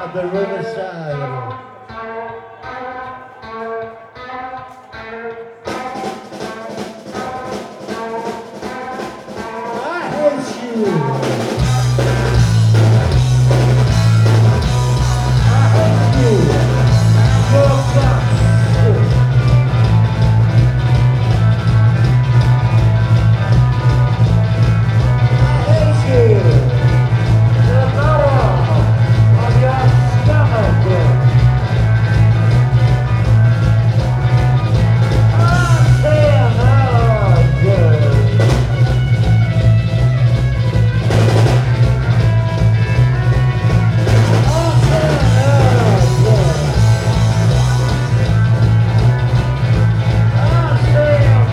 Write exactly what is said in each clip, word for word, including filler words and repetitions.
of the riverside. I hate you. I hate you. Your fuck. I hate you. The bottom of your stomach. I'm saying no good. I'm saying no good. I'm saying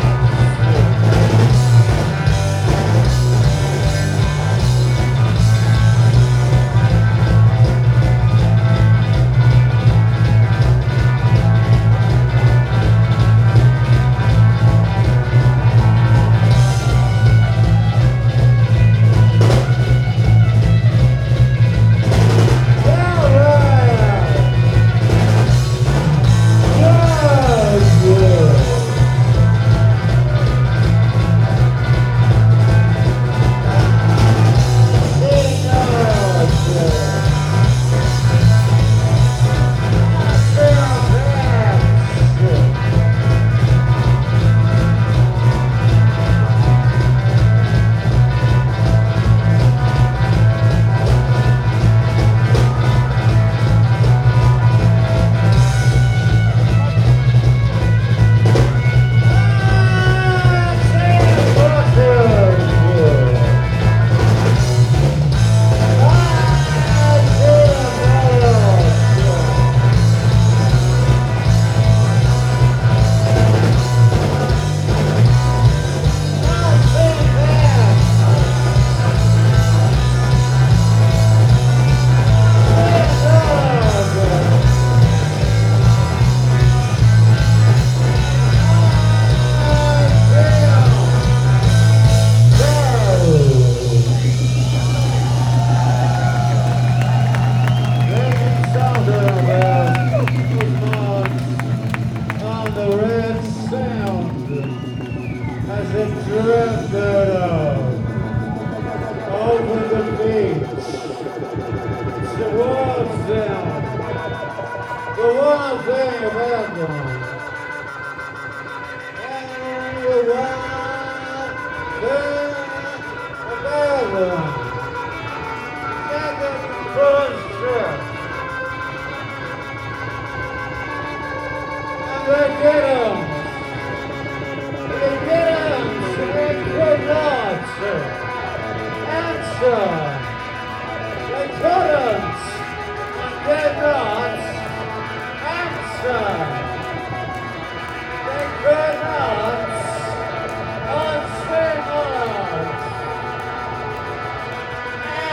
as it drifted over the beach towards them, the one thing of Edmund.